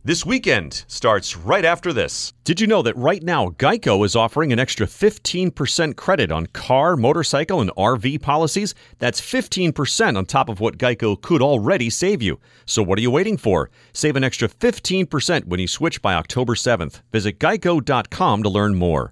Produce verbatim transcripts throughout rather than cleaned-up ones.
This weekend starts right after this. Did you know that right now Geico is offering an extra fifteen percent credit on car, motorcycle, and R V policies? That's fifteen percent on top of what Geico could already save you. So what are you waiting for? Save an extra fifteen percent when you switch by October seventh. Visit geico dot com to learn more.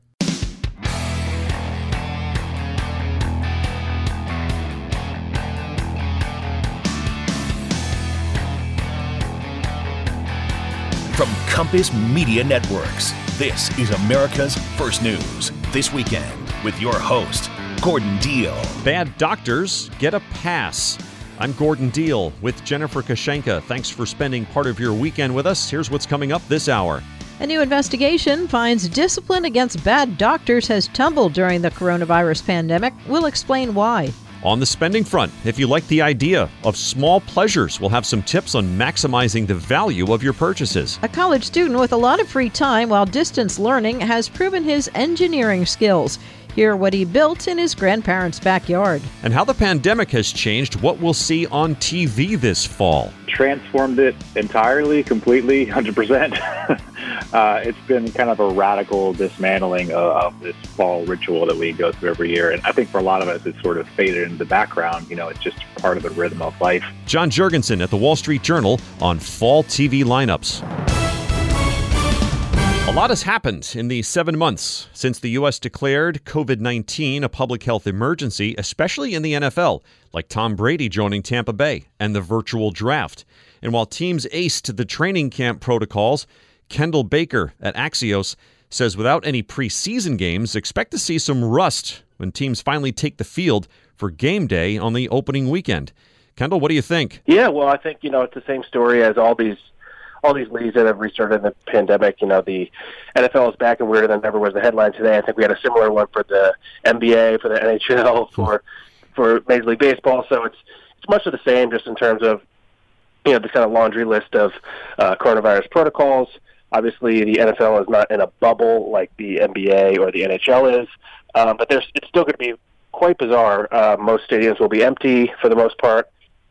From Compass Media Networks, this is America's First News This Weekend with your host, Gordon Deal. Bad doctors get a pass. I'm Gordon Deal with Jennifer Kashenka. Thanks for spending part of your weekend with us. Here's what's coming up this hour. A new investigation finds discipline against bad doctors has tumbled during the coronavirus pandemic. We'll explain why. On the spending front, if you like the idea of small pleasures, we'll have some tips on maximizing the value of your purchases. A college student with a lot of free time while distance learning has proven his engineering skills. Hear what he built in his grandparents' backyard. And how the pandemic has changed what we'll see on T V this fall. Transformed it entirely, completely, one hundred percent. uh, it's been kind of a radical dismantling of, of this fall ritual that we go through every year. And I think for a lot of us, it's sort of faded into the background. You know, it's just part of the rhythm of life. John Jurgensen at the Wall Street Journal on fall T V lineups. A lot has happened in the seven months since the U S declared covid nineteen a public health emergency, especially in the N F L, like Tom Brady joining Tampa Bay and the virtual draft. And while teams aced the training camp protocols, Kendall Baker at Axios says without any preseason games, expect to see some rust when teams finally take the field for game day on the opening weekend. Kendall, what do you think? Yeah, well, I think, you know, it's the same story as all these all these leagues that have restarted in the pandemic. You know, the N F L is back and weirder than ever was the headline today. I think we had a similar one for the N B A, for the N H L, for for Major League Baseball. So it's it's much of the same, just in terms of, you know, this kind of laundry list of uh, coronavirus protocols. Obviously, the N F L is not in a bubble like the N B A or the N H L is, um, but there's it's still going to be quite bizarre. Uh, most stadiums will be empty for the most part.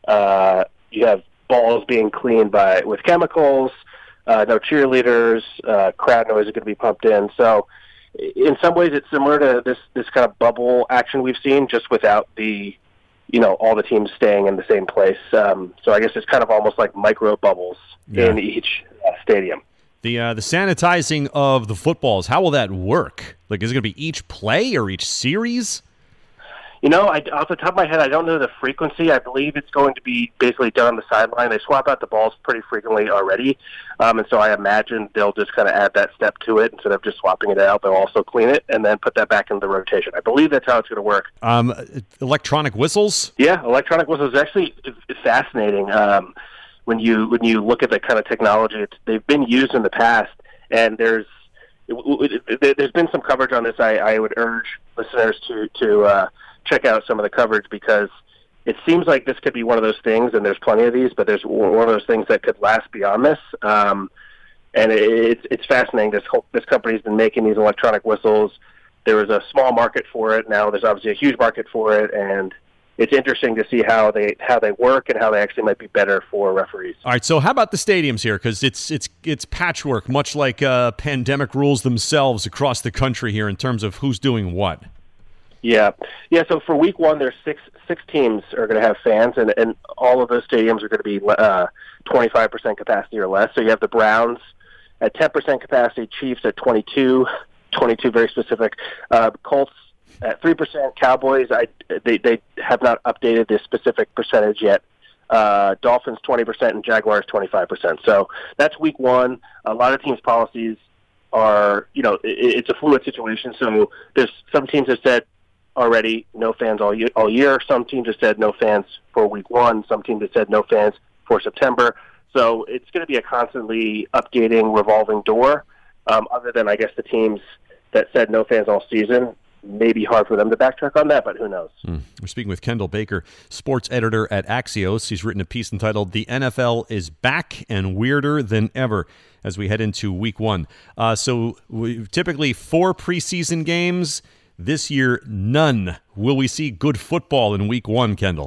Uh, you have balls being cleaned by with chemicals, uh, no cheerleaders, uh, crowd noise is going to be pumped in. So in some ways it's similar to this, this kind of bubble action we've seen, just without the, you know, all the teams staying in the same place. Um, so I guess it's kind of almost like micro bubbles yeah. in each uh, stadium. The uh, the sanitizing of the footballs, how will that work? Like, is it going to be each play or each series? You know, I, off the top of my head, I don't know the frequency. I believe it's going to be basically done on the sideline. They swap out the balls pretty frequently already, um, and so I imagine they'll just kind of add that step to it. Instead of just swapping it out, they'll also clean it and then put that back into the rotation. I believe that's how it's going to work. Um, electronic whistles? Yeah, electronic whistles is actually fascinating. Um, when you when you look at the kind of technology, it's, they've been used in the past, and there's it, it, there's been some coverage on this. I, I would urge listeners to to uh, check out some of the coverage, because it seems like this could be one of those things, and there's plenty of these, but there's one of those things that could last beyond this. Um, and it, it's it's fascinating. This whole, this company's been making these electronic whistles. There was a small market for it. Now there's obviously a huge market for it, and it's interesting to see how they how they work and how they actually might be better for referees. All right, so how about the stadiums here? Because it's it's it's patchwork, much like uh, pandemic rules themselves across the country here in terms of who's doing what. Yeah, yeah. So for week one, there's six six teams are going to have fans, and, and all of those stadiums are going to be uh, twenty-five percent capacity or less. So you have the Browns at ten percent capacity, Chiefs at twenty-two, twenty-two very specific, uh, Colts at three percent, Cowboys, I, they they have not updated this specific percentage yet. Uh, Dolphins twenty percent and Jaguars twenty-five percent. So that's week one. A lot of teams' policies are, you know, it, it's a fluid situation. So there's some teams have said already no fans all year, all year. Some teams have said no fans for week one. Some teams have said no fans for September. So it's going to be a constantly updating, revolving door. Um, other than, I guess, the teams that said no fans all season, may be hard for them to backtrack on that, but who knows? Mm. We're speaking with Kendall Baker, sports editor at Axios. He's written a piece entitled "The N F L is Back and Weirder Than Ever" as we head into week one. Uh, so we, typically four preseason games. This year, none. Will we see good football in week one, Kendall? The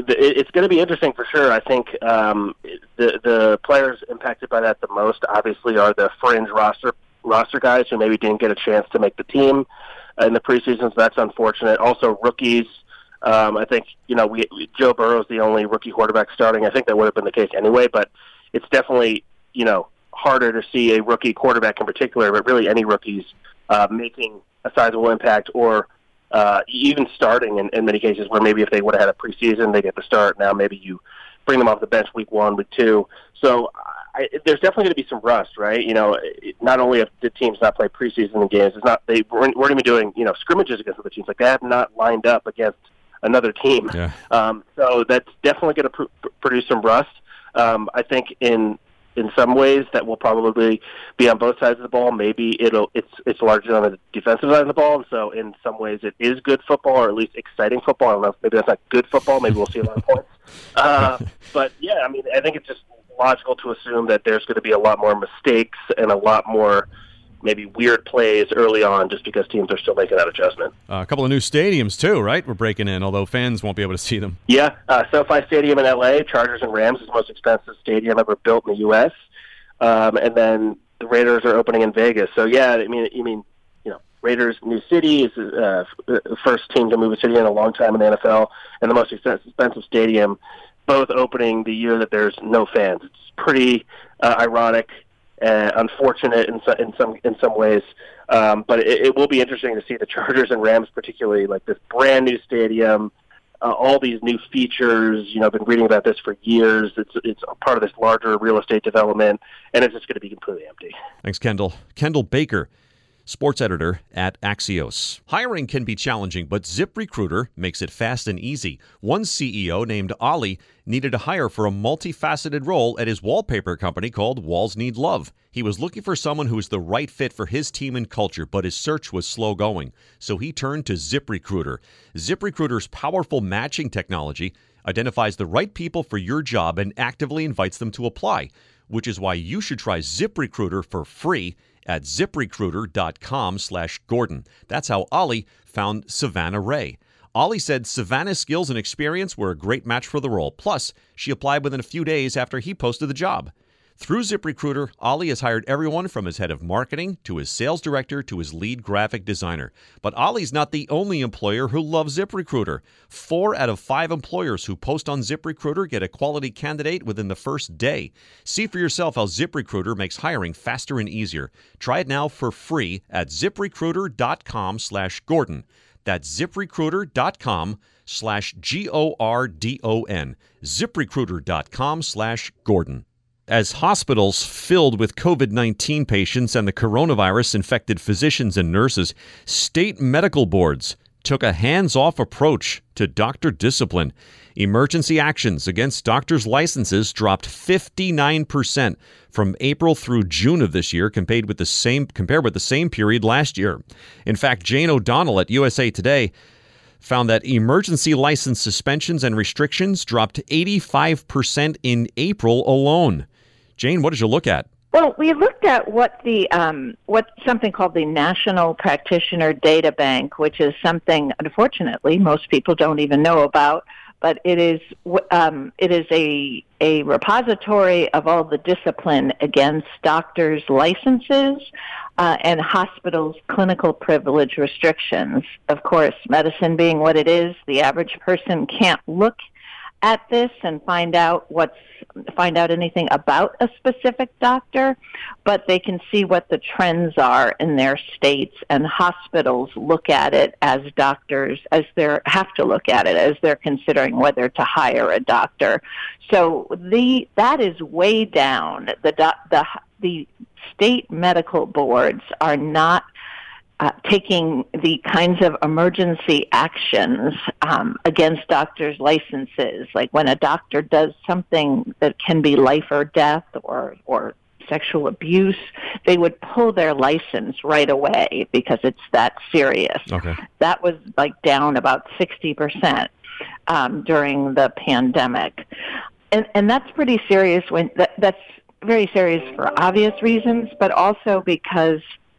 it's going to be interesting for sure. I think um, the the players impacted by that the most, obviously, are the fringe roster roster guys who maybe didn't get a chance to make the team in the preseason. So that's unfortunate. Also, rookies. Um, I think you know we Joe Burrow's the only rookie quarterback starting. I think that would have been the case anyway, but it's definitely you know harder to see a rookie quarterback in particular, but really any rookies uh, making a sizable impact or uh, even starting in, in many cases where maybe if they would have had a preseason, they get to start. Now maybe you bring them off the bench week one, week two. So I, there's definitely going to be some rust, right? You know, not only have the teams not played preseason games, it's not they weren't, weren't even doing you know scrimmages against other teams. Like they have not lined up against another team. Yeah. Um, so that's definitely going to pr- produce some rust. Um, I think in in some ways that will probably be on both sides of the ball. Maybe it'll it's it's largely on the defensive side of the ball, and so in some ways it is good football, or at least exciting football. I don't know if maybe that's not good football. Maybe we'll see a lot of points. Uh, but yeah, I mean, I think it's just logical to assume that there's going to be a lot more mistakes and a lot more maybe weird plays early on just because teams are still making that adjustment. Uh, a couple of new stadiums, too, right? We're breaking in, although fans won't be able to see them. Yeah, uh, SoFi Stadium in L A, Chargers and Rams is the most expensive stadium ever built in the U S Um, and then the Raiders are opening in Vegas. So, yeah, I mean, you mean, you know, Raiders' new city is uh, the first team to move a city in a long time in the N F L, and the most expensive stadium, both opening the year that there's no fans. It's pretty uh, ironic. Uh, unfortunate in, so, in some in some ways, um, but it, it will be interesting to see the Chargers and Rams, particularly like this brand new stadium, uh, all these new features. You know, I've been reading about this for years. It's it's a part of this larger real estate development, and it's just going to be completely empty. Thanks, Kendall. Kendall Baker, sports editor at Axios. Hiring can be challenging, but ZipRecruiter makes it fast and easy. One C E O named Ali needed to hire for a multifaceted role at his wallpaper company called Walls Need Love. He was looking for someone who was the right fit for his team and culture, but his search was slow going. So he turned to ZipRecruiter. ZipRecruiter's powerful matching technology identifies the right people for your job and actively invites them to apply, which is why you should try ZipRecruiter for free at ZipRecruiter.com slash Gordon. That's how Ali found Savannah Ray. Ali said Savannah's skills and experience were a great match for the role. Plus, she applied within a few days after he posted the job. Through ZipRecruiter, Ali has hired everyone from his head of marketing to his sales director to his lead graphic designer. But Ali's not the only employer who loves ZipRecruiter. Four out of five employers who post on ZipRecruiter get a quality candidate within the first day. See for yourself how ZipRecruiter makes hiring faster and easier. Try it now for free at ZipRecruiter.com slash Gordon. That's ZipRecruiter.com slash G O R D O N. ZipRecruiter.com slash Gordon. As hospitals filled with COVID nineteen patients and the coronavirus infected physicians and nurses, state medical boards took a hands-off approach to doctor discipline. Emergency actions against doctors' licenses dropped fifty-nine percent from April through June of this year compared with the same compared with the same period last year. In fact, Jane O'Donnell at U S A Today found that emergency license suspensions and restrictions dropped eighty-five percent in April alone. Jane, what did you look at? Well, we looked at what the um, what something called the National Practitioner Data Bank, which is something, unfortunately, most people don't even know about. But it is um, it is a a repository of all the discipline against doctors' licenses uh, and hospitals' clinical privilege restrictions. Of course, medicine being what it is, the average person can't look at this and find out what's find out anything about a specific doctor, but they can see what the trends are in their states, and hospitals look at it as doctors, as they have to look at it as they're considering whether to hire a doctor. So the that is way down. The the the state medical boards are not Uh, taking the kinds of emergency actions um, against doctors' licenses, like when a doctor does something that can be life or death or, or sexual abuse, they would pull their license right away because it's that serious. Okay. That was like down about sixty percent um, during the pandemic. And, and that's pretty serious. When that, that's very serious for obvious reasons, but also because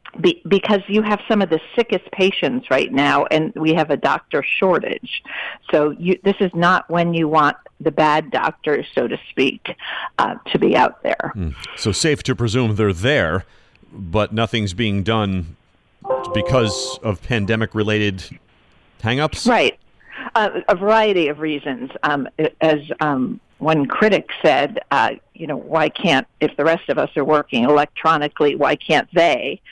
Be, because you have some of the sickest patients right now, and we have a doctor shortage. So you, this is not when you want the bad doctors, so to speak, uh, to be out there. Mm. So safe to presume they're there, but nothing's being done because of pandemic-related hang-ups? Right. Uh, a variety of reasons. Um, as um, one critic said, uh, you know, why can't, if the rest of us are working electronically, why can't they?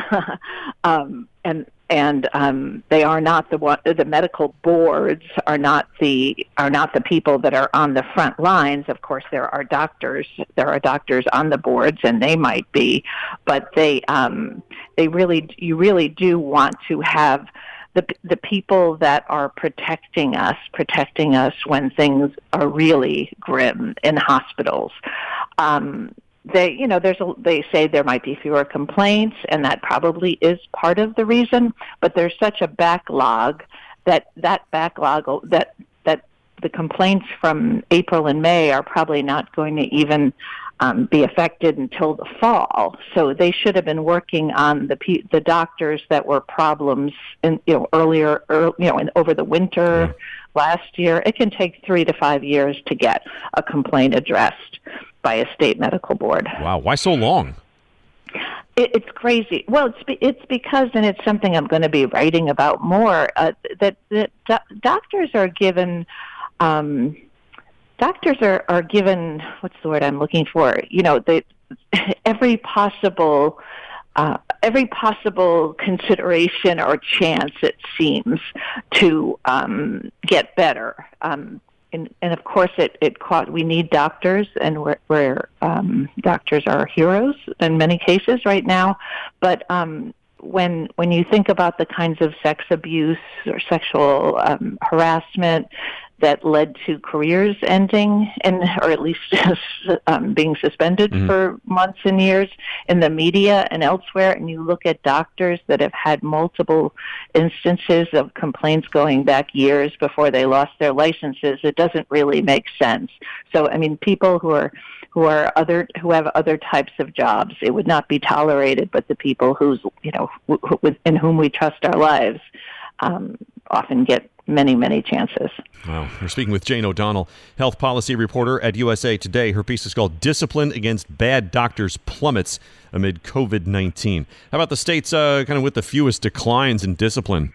um, and and um, they are not the one. The medical boards are not the are not the people that are on the front lines. Of course, there are doctors. There are doctors on the boards, and they might be, but they um, they really you really do want to have the the people that are protecting us, protecting us when things are really grim in hospitals. Um, they, you know, there's a, they say there might be fewer complaints, and that probably is part of the reason. But there's such a backlog that that backlog that that the complaints from April and May are probably not going to even Um, be affected until the fall. So they should have been working on the pe- the doctors that were problems in, you know, earlier, early, you know, in, over the winter yeah. last year. It can take three to five years to get a complaint addressed by a state medical board. Wow, why so long? It, it's crazy. Well, it's be, it's because, and it's something I'm going to be writing about more. Uh, that that do- doctors are given. Um, Doctors are, are given, what's the word I'm looking for? You know, they, every possible, uh, every possible consideration or chance, it seems, to um, get better. Um, and, and of course, it, it caught, we need doctors, and we're, we're um, doctors are heroes in many cases right now. But um, when when you think about the kinds of sex abuse or sexual um, harassment that led to careers ending, and or at least um, being suspended mm-hmm. for months and years in the media and elsewhere, and you look at doctors that have had multiple instances of complaints going back years before they lost their licenses, it doesn't really make sense. So, I mean, people who are who are other who have other types of jobs, it would not be tolerated. But the people who's you know who, in whom we trust our lives um, often get many, many chances. Wow. We're speaking with Jane O'Donnell, health policy reporter at U S A Today. Her piece is called Discipline Against Bad Doctors Plummets Amid COVID nineteen. How about the states uh, kind of with the fewest declines in discipline?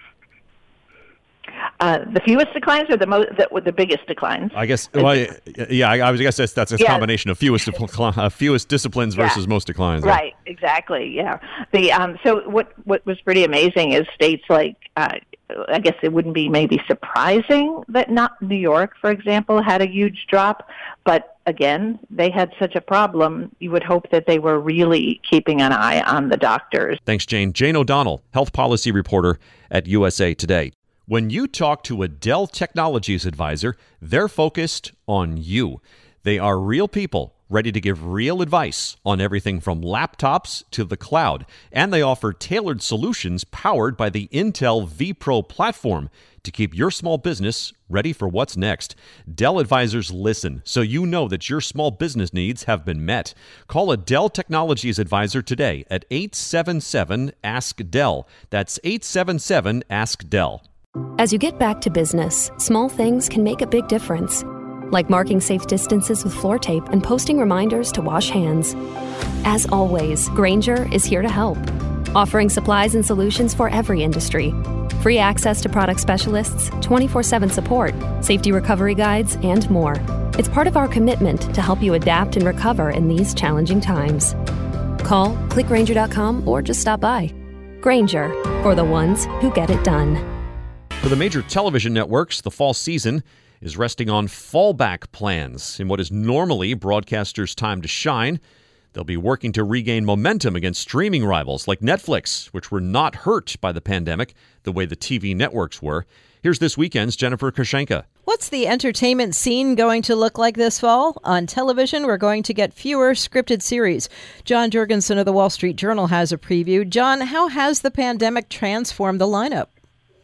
Uh, the fewest declines or the most, the, the biggest declines? I guess, well, yeah, I, I was guess that's, that's a yeah. combination of fewest uh, fewest disciplines versus yeah. most declines. Right, yeah. exactly, yeah. The um, So what, what was pretty amazing is states like, uh, I guess it wouldn't be maybe surprising that not New York, for example, had a huge drop, but again, they had such a problem, you would hope that they were really keeping an eye on the doctors. Thanks, Jane. Jane O'Donnell, health policy reporter at U S A Today. When you talk to a Dell Technologies advisor, they're focused on you. They are real people ready to give real advice on everything from laptops to the cloud. And they offer tailored solutions powered by the Intel vPro platform to keep your small business ready for what's next. Dell advisors listen, so you know that your small business needs have been met. Call a Dell Technologies advisor today at eight seven seven, ask Dell. That's eight seven seven, ask Dell. As you get back to business, small things can make a big difference. Like marking safe distances with floor tape and posting reminders to wash hands. As always, Grainger is here to help, offering supplies and solutions for every industry. Free access to product specialists, twenty-four seven support, safety recovery guides, and more. It's part of our commitment to help you adapt and recover in these challenging times. Call, click Grainger dot com, or just stop by. Grainger, for the ones who get it done. For the major television networks, the fall season is resting on fallback plans. In what is normally broadcasters' time to shine, they'll be working to regain momentum against streaming rivals like Netflix, which were not hurt by the pandemic the way the T V networks were. Here's this weekend's Jennifer Koshenka. What's the entertainment scene going to look like this fall? On television, we're going to get fewer scripted series. John Jurgensen of the Wall Street Journal has a preview. John, how has the pandemic transformed the lineup?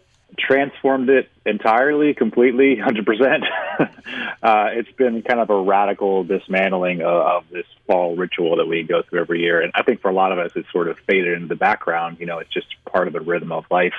transformed it entirely, completely, one hundred percent. uh, it's been kind of a radical dismantling of, of this fall ritual that we go through every year. And I think for a lot of us, it's sort of faded into the background. You know, it's just part of the rhythm of life.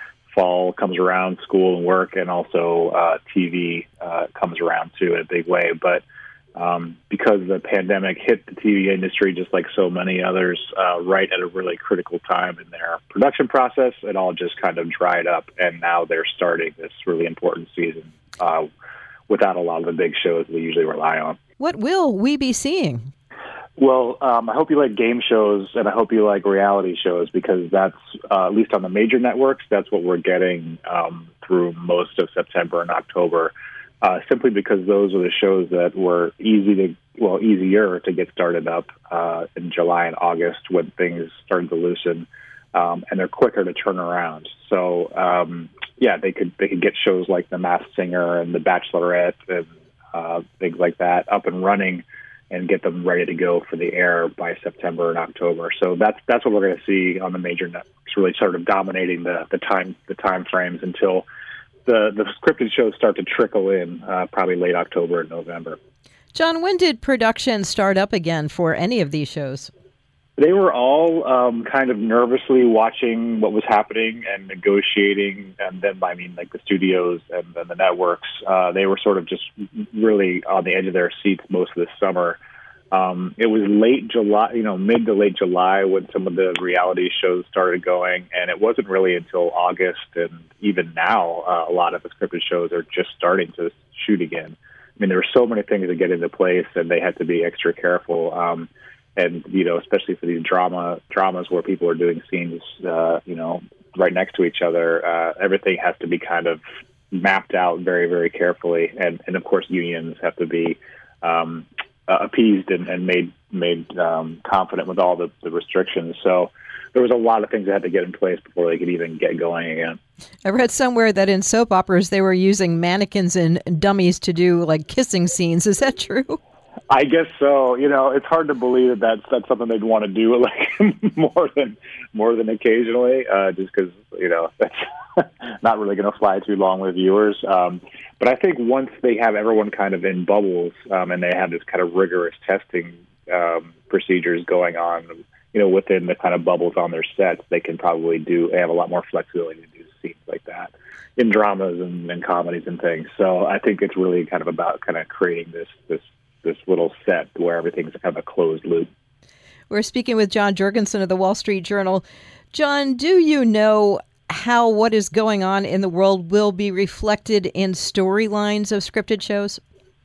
Fall comes around, school and work, and also uh, T V uh, comes around too in a big way. But um, because the pandemic hit the T V industry, just like so many others, uh, right at a really critical time in their production process, it all just kind of dried up. And now they're starting this really important season uh, without a lot of the big shows we usually rely on. What will we be seeing? Well, um, I hope you like game shows, and I hope you like reality shows, because that's, uh, at least on the major networks, that's what we're getting um, through most of September and October, uh, simply because those are the shows that were easy to, well, easier to get started up uh, in July and August when things started to loosen, um, and they're quicker to turn around. So, um, yeah, they could they could get shows like The Masked Singer and The Bachelorette and uh, things like that up and running, and get them ready to go for the air by September and October. So that's that's what we're going to see on the major networks, really sort of dominating the, the time the time frames until the, the scripted shows start to trickle in, uh, probably late October and November. John, when did production start up again for any of these shows? They were all um, kind of nervously watching what was happening and negotiating, and then I mean like the studios and, and the networks. Uh, they were sort of just really on the edge of their seats most of the summer. Um, it was late July, you know, mid to late July when some of the reality shows started going, and it wasn't really until August, and even now uh, a lot of the scripted shows are just starting to shoot again. I mean, there were so many things that get into place, and they had to be extra careful. Um, And, you know, especially for these drama dramas where people are doing scenes, uh, you know, right next to each other, uh, everything has to be kind of mapped out very, very carefully. And, and of course, unions have to be um, uh, appeased and, and made made um, confident with all the, the restrictions. So there was a lot of things that had to get in place before they could even get going again. I read somewhere that in soap operas they were using mannequins and dummies to do, like, kissing scenes. Is that true? I guess so. You know, it's hard to believe that that's, that's something they'd want to do like more than more than occasionally, uh, just because, you know, that's not really going to fly too long with viewers. Um, but I think once they have everyone kind of in bubbles um, and they have this kind of rigorous testing um, procedures going on, you know, within the kind of bubbles on their sets, they can probably do, they have a lot more flexibility to do scenes like that in dramas and, and comedies and things. So I think it's really kind of about kind of creating this this this little set where everything's kind of a closed loop. We're speaking with John Jurgensen of the Wall Street Journal. John, do you know how what is going on in the world will be reflected in storylines of scripted shows?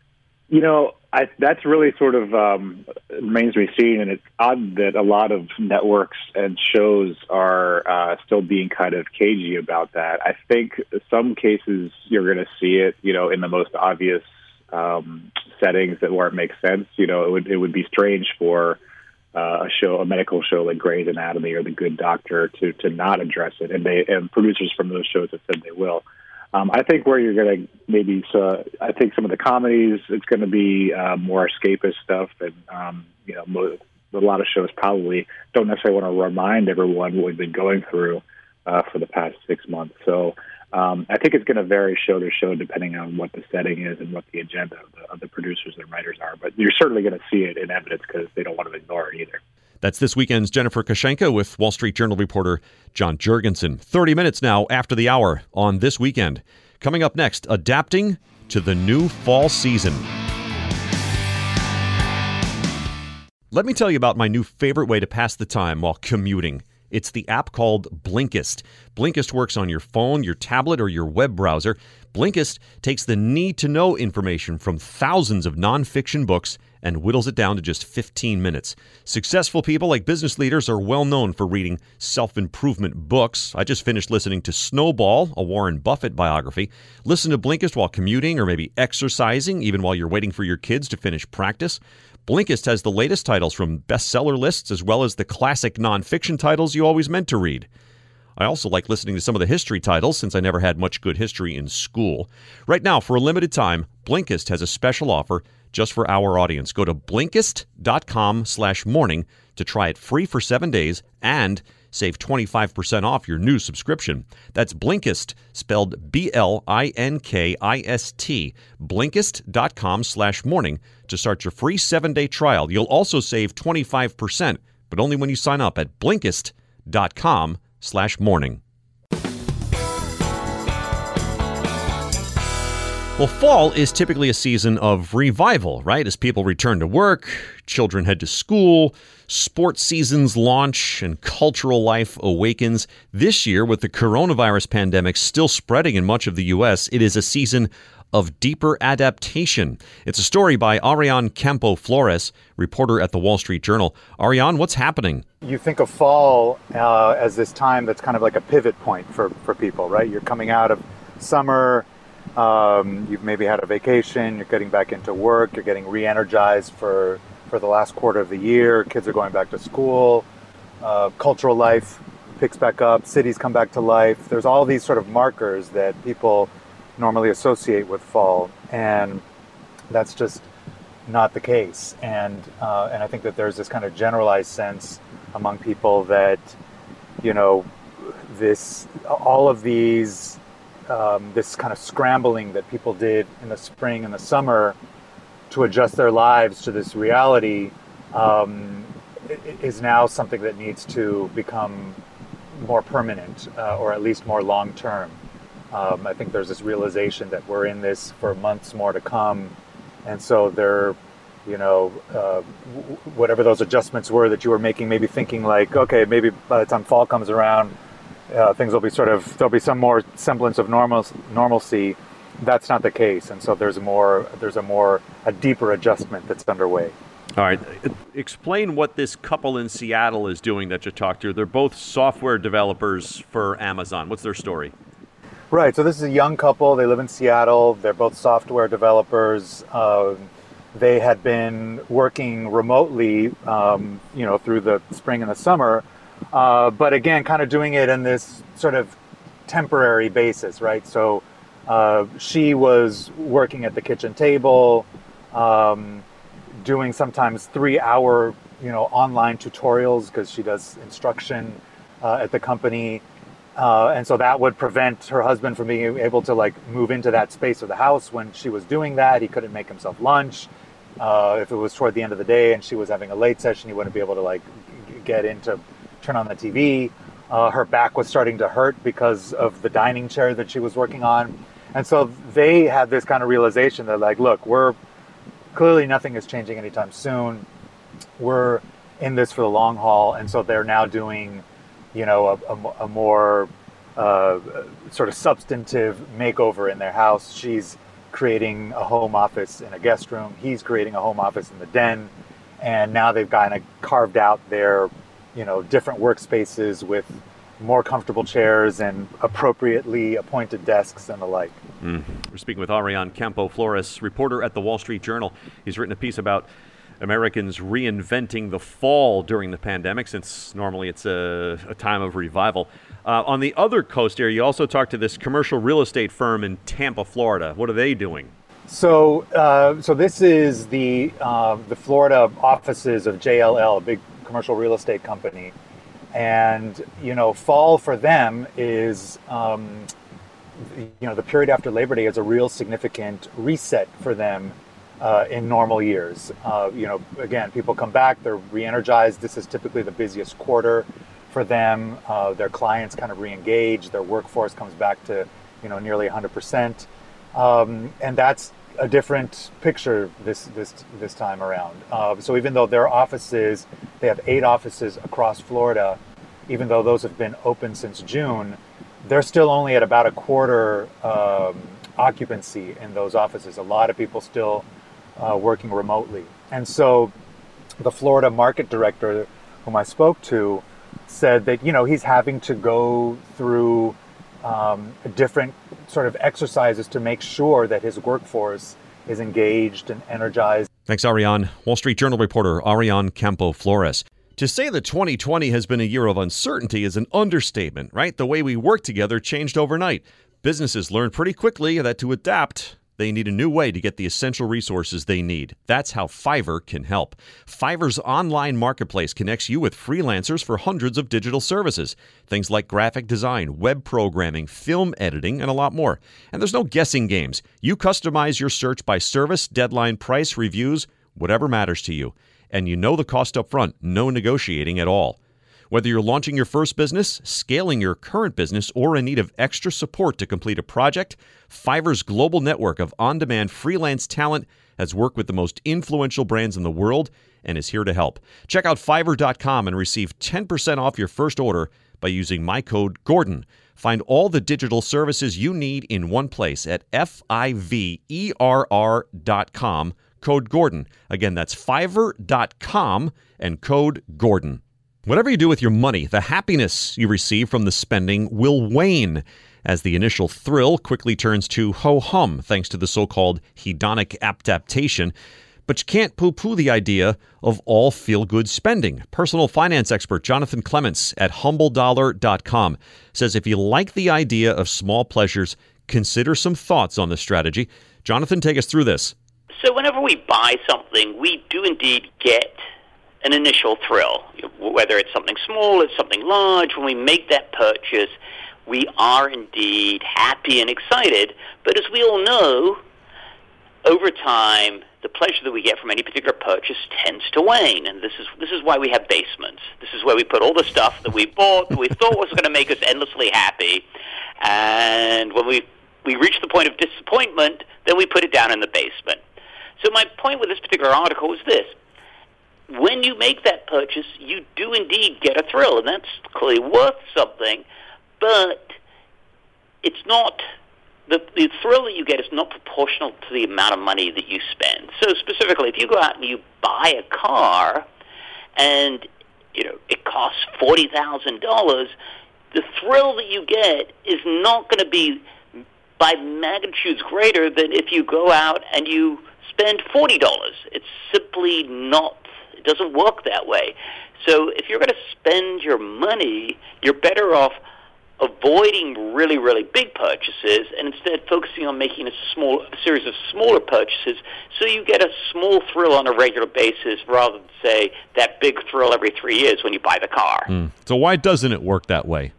You know, I, that's really sort of um, remains to be seen, and it's odd that a lot of networks and shows are uh, still being kind of cagey about that. I think some cases you're going to see it, you know, in the most obvious um, settings that where it makes sense. You know, it would it would be strange for uh, a show, a medical show like Grey's Anatomy or The Good Doctor, to to not address it, and they and producers from those shows have said they will. Um, I think where you're going to maybe, so I think some of the comedies, it's going to be uh, more escapist stuff, and um, you know, mo- a lot of shows probably don't necessarily want to remind everyone what we've been going through uh, for the past six months. So. Um, I think it's going to vary show to show depending on what the setting is and what the agenda of the, of the producers and writers are. But you're certainly going to see it in evidence because they don't want to ignore it either. That's this weekend's Jennifer Koshenko with Wall Street Journal reporter John Jurgensen. thirty minutes now after the hour on This Weekend. Coming up next, adapting to the new fall season. Let me tell you about my new favorite way to pass the time while commuting. It's the app called Blinkist. Blinkist works on your phone, your tablet, or your web browser. Blinkist takes the need-to-know information from thousands of nonfiction books and whittles it down to just fifteen minutes. Successful people like business leaders are well known for reading self-improvement books. I just finished listening to Snowball, a Warren Buffett biography. Listen to Blinkist while commuting or maybe exercising, even while you're waiting for your kids to finish practice. Blinkist has the latest titles from bestseller lists as well as the classic nonfiction titles you always meant to read. I also like listening to some of the history titles since I never had much good history in school. Right now, for a limited time, Blinkist has a special offer just for our audience. Go to Blinkist.com slash morning to try it free for seven days and Save twenty-five percent off your new subscription. That's Blinkist, spelled B L I N K I S T, Blinkist.com slash morning to start your free seven-day trial. You'll also save twenty-five percent, but only when you sign up at Blinkist.com slash morning. Well, fall is typically a season of revival, right? As people return to work, children head to school, sports seasons launch, and cultural life awakens. This year, with the coronavirus pandemic still spreading in much of the U S, it is a season of deeper adaptation. It's a story by Ariane Campo Flores, reporter at the Wall Street Journal. Ariane, what's happening? You think of fall uh, as this time that's kind of like a pivot point for, for people, right? You're coming out of summer. Um, you've maybe had a vacation, you're getting back into work, you're getting re-energized for, for the last quarter of the year, kids are going back to school, uh, cultural life picks back up, cities come back to life. There's all these sort of markers that people normally associate with fall, and that's just not the case. And, uh, and I think that there's this kind of generalized sense among people that, you know, this, all of these Um, this kind of scrambling that people did in the spring and the summer to adjust their lives to this reality um, is now something that needs to become more permanent uh, or at least more long-term. Um, I think there's this realization that we're in this for months more to come. And so there, you know, uh, w- whatever those adjustments were that you were making, maybe thinking like, okay, maybe by the time fall comes around, Uh, things will be sort of, there'll be some more semblance of normal, normalcy. That's not the case. And so there's a more, there's a more, a deeper adjustment that's underway. All right. Explain what this couple in Seattle is doing that you talked to. They're both software developers for Amazon. What's their story? Right. So this is a young couple. They live in Seattle. They're both software developers. Uh, they had been working remotely, um, you know, through the spring and the summer. Uh, but again, kind of doing it in this sort of temporary basis, right? So uh, she was working at the kitchen table, um, doing sometimes three-hour, you know, online tutorials because she does instruction uh, at the company, uh, and so that would prevent her husband from being able to like move into that space of the house when she was doing that. He couldn't make himself lunch. Uh, if it was toward the end of the day and she was having a late session, he wouldn't be able to like get into. Turn on the T V. Uh, her back was starting to hurt because of the dining chair that she was working on. And so they had this kind of realization that like, look, we're clearly nothing is changing anytime soon. We're in this for the long haul. And so they're now doing, you know, a, a, a more uh, sort of substantive makeover in their house. She's creating a home office in a guest room. He's creating a home office in the den. And now they've kind of carved out their you know, different workspaces with more comfortable chairs and appropriately appointed desks and the like. Mm. We're speaking with Ariane Campo Flores, reporter at the Wall Street Journal. He's written a piece about Americans reinventing the fall during the pandemic, since normally it's a, a time of revival. Uh, on the other coast here, you also talked to this commercial real estate firm in Tampa, Florida. What are they doing? So, uh, so this is the uh, the Florida offices of J L L, a big commercial real estate company, and you know, fall for them is um, you know the period after Labor Day is a real significant reset for them uh, in normal years. Uh, you know, again, people come back, they're re-energized. This is typically the busiest quarter for them. Uh, their clients kind of re-engage. Their workforce comes back to you know nearly one hundred percent, um, and that's a different picture this this this time around. Uh, so even though their offices, they have eight offices across Florida, even though those have been open since June, they're still only at about a quarter um, occupancy in those offices. A lot of people still uh, working remotely. And so the Florida market director whom I spoke to said that, you know, he's having to go through um, different sort of exercises to make sure that his workforce is engaged and energized. Thanks, Ariane. Wall Street Journal reporter Ariane Campo Flores. To say that twenty twenty has been a year of uncertainty is an understatement, right? The way we work together changed overnight. Businesses learned pretty quickly that to adapt, They need a new way to get the essential resources they need. That's how Fiverr can help. Fiverr's online marketplace connects you with freelancers for hundreds of digital services. Things like graphic design, web programming, film editing, and a lot more. And there's no guessing games. You customize your search by service, deadline, price, reviews, whatever matters to you. And you know the cost up front. No negotiating at all. Whether you're launching your first business, scaling your current business, or in need of extra support to complete a project, Fiverr's global network of on-demand freelance talent has worked with the most influential brands in the world and is here to help. Check out Fiverr dot com and receive ten percent off your first order by using my code Gordon. Find all the digital services you need in one place at F I V E R R dot com, code Gordon. Again, that's Fiverr dot com and code Gordon. Whatever you do with your money, the happiness you receive from the spending will wane as the initial thrill quickly turns to ho-hum thanks to the so-called hedonic adaptation. But you can't poo-poo the idea of all feel-good spending. Personal finance expert Jonathan Clements at humble dollar dot com says if you like the idea of small pleasures, consider some thoughts on the strategy. Jonathan, take us through this. So whenever we buy something, we do indeed get an initial thrill, whether it's something small, it's something large. When we make that purchase, we are indeed happy and excited. But as we all know, over time, the pleasure that we get from any particular purchase tends to wane. And this is this is why we have basements. This is where we put all the stuff that we bought, that we thought was going to make us endlessly happy. And when we, we reach the point of disappointment, then we put it down in the basement. So my point with this particular article is this. When you make that purchase, you do indeed get a thrill, and that's clearly worth something, but it's not, the, the thrill that you get is not proportional to the amount of money that you spend. So specifically, if you go out and you buy a car, and you know it costs forty thousand dollars, the thrill that you get is not going to be by magnitudes greater than if you go out and you spend forty dollars. It's simply not. It doesn't work that way. So if you're going to spend your money, you're better off avoiding really, really big purchases and instead focusing on making a small a series of smaller purchases so you get a small thrill on a regular basis rather than, say, that big thrill every three years when you buy the car. Mm. So why doesn't it work that way?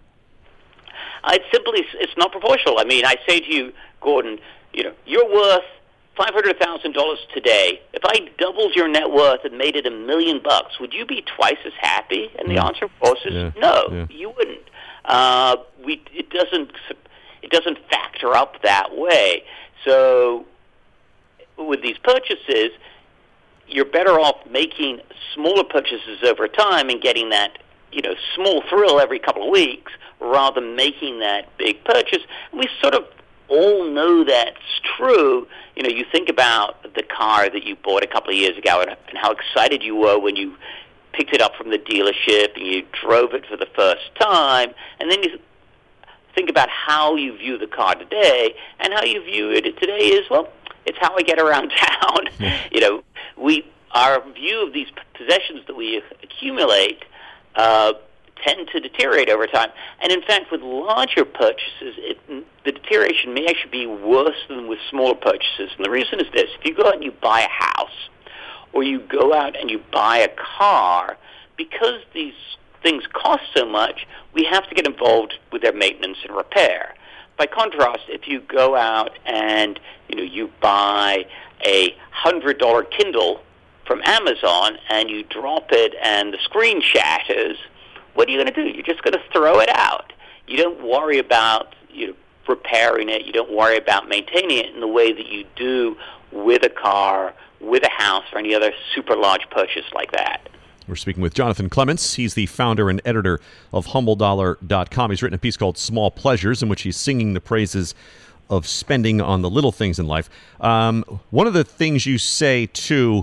Uh, it's simply, it's not proportional. I mean, I say to you, Gordon, you know, you're worth five hundred thousand dollars today. If I doubled your net worth and made it a million bucks, would you be twice as happy? And the mm. answer, of course, is yeah. no, yeah. you wouldn't. Uh, we it doesn't it doesn't factor up that way. So with these purchases, you're better off making smaller purchases over time and getting that you know small thrill every couple of weeks rather than making that big purchase. And we sort of all know that's true. You know, you think about the car that you bought a couple of years ago and, and how excited you were when you picked it up from the dealership and you drove it for the first time, and then you think about how you view the car today, and how you view it today is, well, it's how I get around town. you know, we our view of these possessions that we accumulate uh, tend to deteriorate over time. And in fact, with larger purchases, it, the deterioration may actually be worse than with smaller purchases. And the reason is this. If you go out and you buy a house, or you go out and you buy a car, because these things cost so much, we have to get involved with their maintenance and repair. By contrast, if you go out and you know you buy a one hundred dollars Kindle from Amazon and you drop it and the screen shatters, what are you going to do? You're just going to throw it out. You don't worry about you know, repairing it. You don't worry about maintaining it in the way that you do with a car, with a house, or any other super large purchase like that. We're speaking with Jonathan Clements. He's the founder and editor of humble dollar dot com. He's written a piece called Small Pleasures, in which he's singing the praises of spending on the little things in life. Um, one of the things you say, too,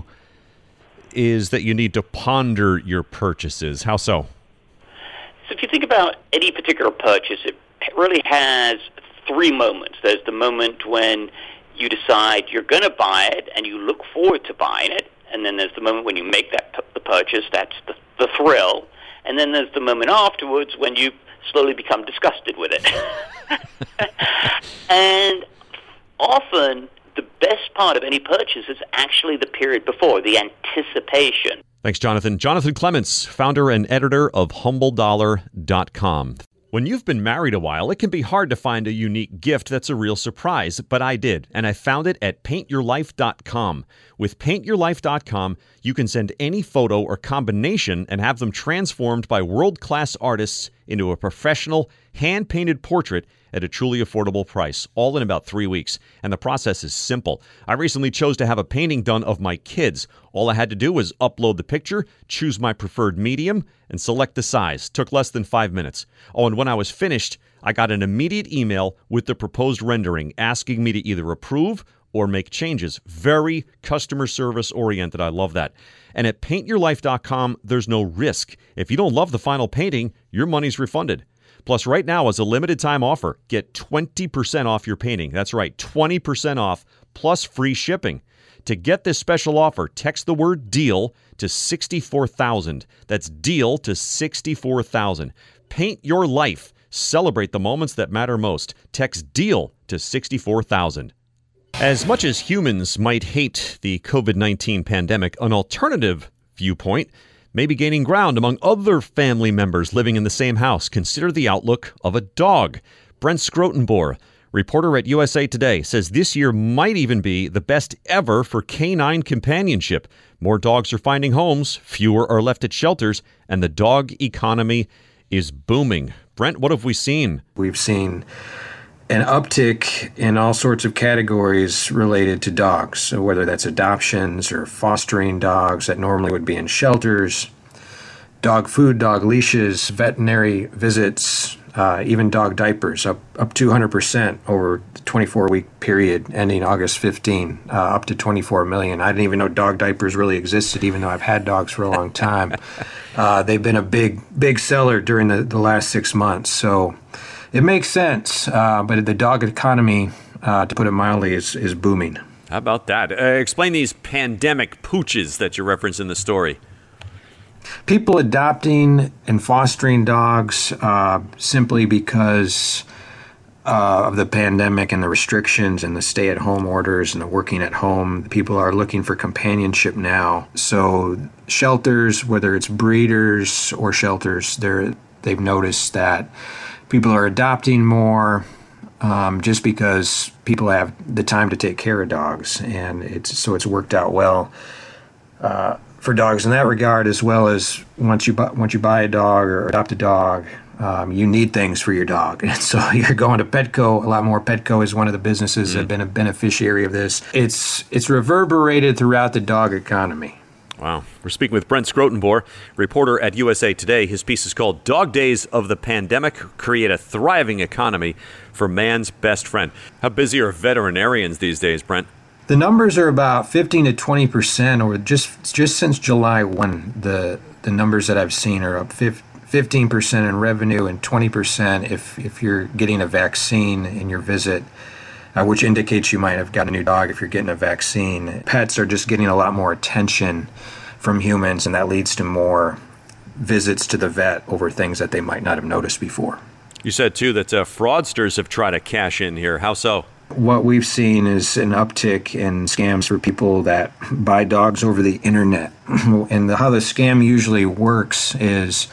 is that you need to ponder your purchases. How so? So if you think about any particular purchase, it really has three moments. There's the moment when you decide you're going to buy it and you look forward to buying it. And then there's the moment when you make that p- the purchase. That's the, the thrill. And then there's the moment afterwards when you slowly become disgusted with it. And often the best part of any purchase is actually the period before, the anticipation. Thanks, Jonathan. Jonathan Clements, founder and editor of humble dollar dot com. When you've been married a while, it can be hard to find a unique gift that's a real surprise, but I did, and I found it at paint your life dot com. With paint your life dot com, you can send any photo or combination and have them transformed by world-class artists into a professional, hand-painted portrait at a truly affordable price, all in about three weeks. And the process is simple. I recently chose to have a painting done of my kids. All I had to do was upload the picture, choose my preferred medium, and select the size. Took less than five minutes. Oh, and when I was finished, I got an immediate email with the proposed rendering asking me to either approve or make changes. Very customer service oriented. I love that. And at paint your life dot com, there's no risk. If you don't love the final painting, your money's refunded. Plus, right now, as a limited time offer, get twenty percent off your painting. That's right, twenty percent off plus free shipping. To get this special offer, text the word DEAL to sixty-four thousand. That's DEAL to sixty-four thousand. Paint your life. Celebrate the moments that matter most. Text DEAL to sixty-four thousand. As much as humans might hate the covid nineteen pandemic, an alternative viewpoint may be gaining ground among other family members living in the same house. Consider the outlook of a dog. Brent Scrotenboer, reporter at U S A Today, says this year might even be the best ever for canine companionship. More dogs are finding homes, fewer are left at shelters, and the dog economy is booming. Brent, what have we seen? We've seen an uptick in all sorts of categories related to dogs, so whether that's adoptions or fostering dogs that normally would be in shelters, dog food, dog leashes, veterinary visits, uh, even dog diapers, up up two hundred percent over the twenty-four week period ending August fifteenth, uh, up to twenty-four million. I didn't even know dog diapers really existed, even though I've had dogs for a long time. Uh, they've been a big, big seller during the, the last six months. So it makes sense, uh, but the dog economy, uh, to put it mildly, is, is booming. How about that? Uh, explain these pandemic pooches that you reference in the story. People adopting and fostering dogs uh, simply because uh, of the pandemic and the restrictions and the stay-at-home orders and the working at home. People are looking for companionship now. So shelters, whether it's breeders or shelters, they're, they've noticed that people are adopting more um, just because people have the time to take care of dogs, and it's so it's worked out well uh, for dogs in that regard, as well as once you bu- once you buy a dog or adopt a dog, um, you need things for your dog, and so you're going to Petco a lot more. Petco is one of the businesses mm-hmm. that have been a beneficiary of this. It's it's reverberated throughout the dog economy. Wow. We're speaking with Brent Scrotenboer, reporter at U S A Today. His piece is called Dog Days of the Pandemic Create a Thriving Economy for Man's Best Friend. How busy are veterinarians these days, Brent? The numbers are about fifteen to twenty percent, or just just since July first, the, the numbers that I've seen are up fifteen percent in revenue and twenty percent if, if you're getting a vaccine in your visit. Uh, which indicates you might have got a new dog if you're getting a vaccine. Pets are just getting a lot more attention from humans, and that leads to more visits to the vet over things that they might not have noticed before. You said, too, that uh, fraudsters have tried to cash in here. How so? What we've seen is an uptick in scams for people that buy dogs over the internet. And the, how the scam usually works is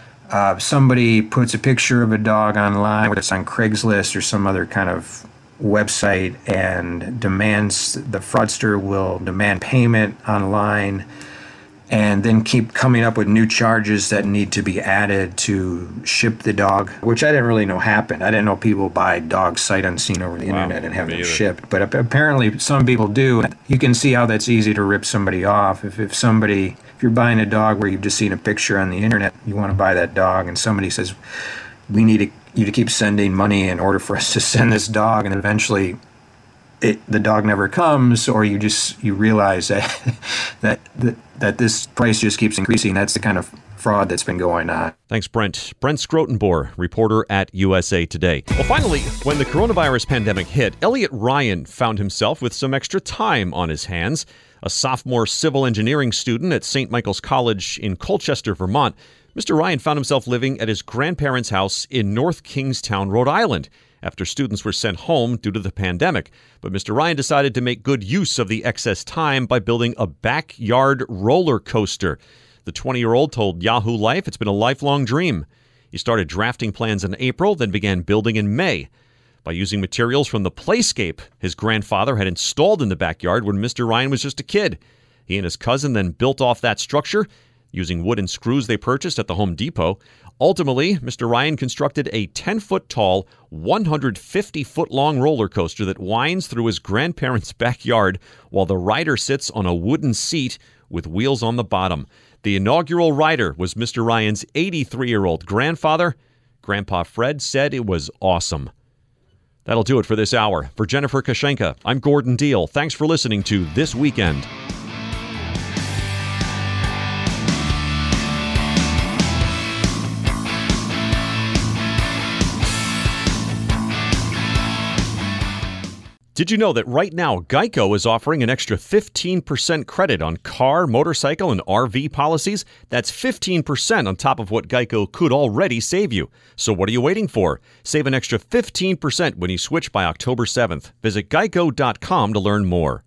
uh, somebody puts a picture of a dog online, whether it's on Craigslist or some other kind of website, and demands the fraudster will demand payment online and then keep coming up with new charges that need to be added to ship the dog, which I didn't really know happened. I didn't know people buy dogs sight unseen over the wow, internet and have them either. shipped, but apparently some people do. You can see how that's easy to rip somebody off. If, if somebody, if you're buying a dog where you've just seen a picture on the internet, you want to buy that dog, and somebody says, we need to you to keep sending money in order for us to send this dog, and eventually it, the dog never comes, or you just you realize that, that that that this price just keeps increasing. That's the kind of fraud that's been going on. Thanks, Brent. Brent Scrotenboer, reporter at U S A Today. Well, finally, when the coronavirus pandemic hit, Elliot Ryan found himself with some extra time on his hands. A sophomore civil engineering student at Saint Michael's College in Colchester, Vermont, Mister Ryan found himself living at his grandparents' house in North Kingstown, Rhode Island. after students were sent home due to the pandemic. But Mister Ryan decided to make good use of the excess time by building a backyard roller coaster. The twenty-year-old told Yahoo Life it's been a lifelong dream. He started drafting plans in April, then began building in May. By using materials from the playscape his grandfather had installed in the backyard when Mister Ryan was just a kid. He and his cousin then built off that structure using wooden screws they purchased at the Home Depot. Ultimately, Mister Ryan constructed a ten-foot-tall, one hundred fifty-foot-long roller coaster that winds through his grandparents' backyard while the rider sits on a wooden seat with wheels on the bottom. The inaugural rider was Mister Ryan's eighty-three-year-old grandfather. Grandpa Fred said it was awesome. That'll do it for this hour. For Jennifer Kashenka, I'm Gordon Deal. Thanks for listening to This Weekend. Did you know that right now Geico is offering an extra fifteen percent credit on car, motorcycle, and R V policies? That's fifteen percent on top of what Geico could already save you. So what are you waiting for? Save an extra fifteen percent when you switch by October seventh. Visit geico dot com to learn more.